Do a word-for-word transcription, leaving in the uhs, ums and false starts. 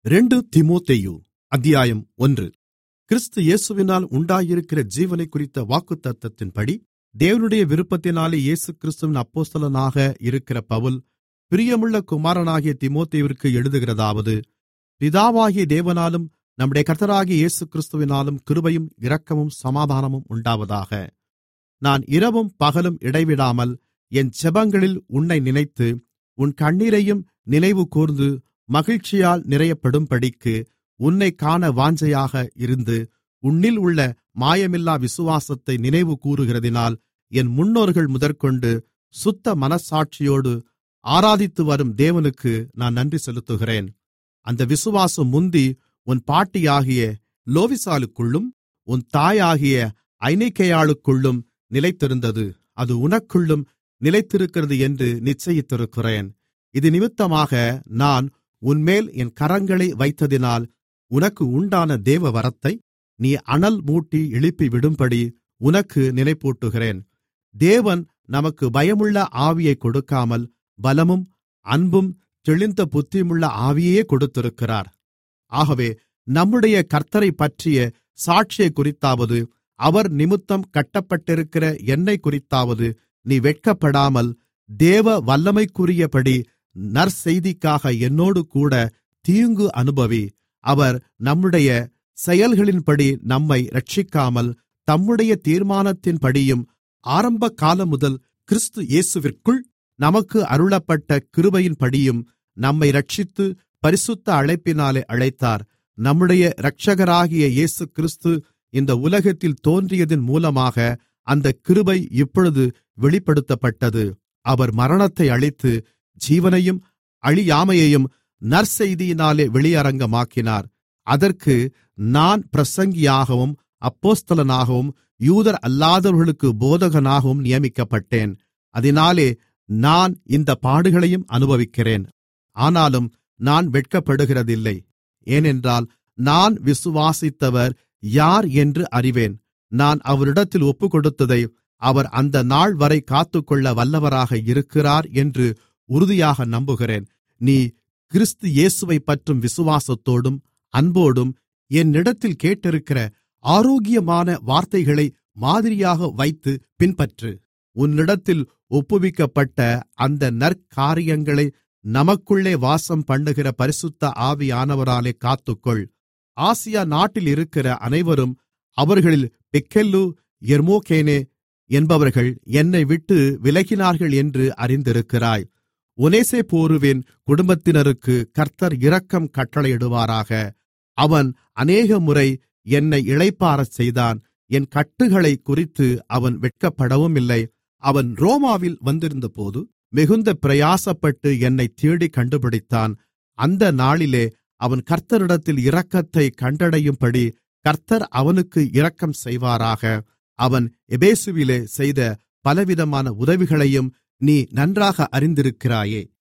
இரண்டு தீமோத்தேயு அத்தியாயம் ஒன்று. கிறிஸ்து இயேசுவினால் உண்டாயிருக்கிற ஜீவனைக்குறித்த வாக்குத்தத்தத்தின்படி தேவனுடைய விருப்பத்தினாலே இயேசுகிறிஸ்துவின் அப்போஸ்தலனாக இருக்கிற பவுல், பிரியமுள்ள குமாரனாகிய தீமோத்தேயுவிற்கு எழுதுகிறதாவது: பிதாவாகிய தேவனாலும் நம்முடைய கர்த்தராகிய இயேசுகிறிஸ்துவினாலும் கிருபையும் இரக்கமும் சமாதானமும் உண்டாவதாக. நான் இரவும் பகலும் இடைவிடாமல் என் ஜெபங்களில் உன்னை நினைத்து, உன் கண்ணீரையும் நினைவுகூர்ந்து மகிழ்ச்சியால் நிறையப்படும்படிக்கு உன்னைக் காண வாஞ்சையாக இருந்து, உன்னில் உள்ள மாயமில்லா விசுவாசத்தை நினைவுகூருகிறதினால் என் முன்னோர்கள் முதற்கொண்டு சுத்த மனச்சாட்சியோடு ஆராதித்துவரும் தேவனுக்கு நான் நன்றி செலுத்துகிறேன். அந்த விசுவாசம் முந்தி உன் பாட்டியாகிய லோவிசாளுக்குள்ளும் உன் தாயாகிய ஐனிக்கேயாளுக்குள்ளும் நிலைத்திருந்தது. அது உனக்குள்ளும் நிலைத்திருக்கிறது என்று நிச்சயித்திருக்கிறேன். இது நிமித்தமாக நான் உன்மேல் என் கரங்களை வைத்ததினால் உனக்கு உண்டான தேவவரத்தை நீ அனல் மூட்டி எழுப்பிவிடும்படி உனக்கு நினைப்பூட்டுகிறேன். தேவன் நமக்கு பயமுள்ள ஆவியைக் கொடுக்காமல் பலமும் அன்பும் தெளிந்த புத்தியுமுள்ள ஆவியையே கொடுத்திருக்கிறார். ஆகவே நம்முடைய கர்த்தரைப் பற்றிய சாட்சியைக் குறித்தாவது, அவர் நிமித்தம் கட்டப்பட்டிருக்கிற என்னைக் குறித்தாவது நீ வெட்கப்படாமல் தேவ வல்லமைக்குரியபடி நற்செய்திக்காக என்னோடு கூட தீங்கு அனுபவி. அவர் நம்முடைய செயல்களின்படி நம்மை இரட்சிக்காமல் தம்முடைய தீர்மானத்தின்படியும் ஆரம்பகாலம் முதல் கிறிஸ்து இயேசுவிற்குள் நமக்கு அருளப்பட்ட கிருபையின்படியும் நம்மை இரட்சித்து பரிசுத்த அழைப்பினாலே அழைத்தார். நம்முடைய இரட்சகராகிய இயேசு கிறிஸ்து இந்த உலகத்தில் தோன்றியதின் மூலமாக அந்த கிருபை இப்பொழுது வெளிப்படுத்தப்பட்டது. அவர் மரணத்தை அழித்து ஜீவனையும் அழியாமையையும் நற்செய்தியினாலே வெளியரங்கமாக்கினார். அதற்கு நான் பிரசங்கியாகவும் அப்போஸ்தலனாகவும் யூதர் அல்லாதவர்களுக்கு போதகனாகவும் நியமிக்கப்பட்டேன். அதினாலே நான் இந்த பாடுகளையும் அனுபவிக்கிறேன். ஆனாலும் நான் வெட்கப்படுகிறதில்லை. ஏனென்றால் நான் விசுவாசித்தவர் யார் என்று அறிவேன். நான் அவரிடத்தில் ஒப்புக்கொடுத்ததை அவர் அந்த நாள் வரை காத்துக்கொள்ள வல்லவராக இருக்கிறார் என்று உறுதியாக நம்புகிறேன். நீ கிறிஸ்து இயேசுவைப் பற்றும் விசுவாசத்தோடும் அன்போடும் என்னிடத்தில் கேட்டிருக்கிற ஆரோக்கியமான வார்த்தைகளை மாதிரியாக வைத்து பின்பற்று. உன்னிடத்தில் ஒப்புவிக்கப்பட்ட அந்த நற்காரியங்களை நமக்குள்ளே வாசம் பண்ணுகிற பரிசுத்த ஆவியானவராலே காத்துக்கொள். ஆசியா நாட்டில் இருக்கிற அனைவரும், அவர்களில் பிக்கெல்லு எர்மோகேனே என்பவர்கள் என்னை விட்டு விலகினார்கள் என்று அறிந்திருக்கிறாய். ஒநேசிப்போருவின் குடும்பத்தினருக்கு கர்த்தர் இரக்கம் கட்டளையிடுவாராக. அவன் அநேகமுறை என்னை இளைப்பாறச் செய்தான். என் கட்டுகளைக் குறித்து அவன் வெட்கப்படவும் இல்லை. அவன் ரோமாவில் வந்திருந்தபோது மிகுந்த பிரயாசப்பட்டு என்னைத் தேடிக் கண்டுபிடித்தான். அந்த நாளிலே அவன் கர்த்தரிடத்தில் இரக்கத்தைக் கண்டடையும்படி கர்த்தர் அவனுக்கு இரக்கம் செய்வாராக. அவன் எபேசுவிலே செய்த பலவிதமான உதவிகளையும் நீ நன்றாக அறிந்திருக்கிறாயே.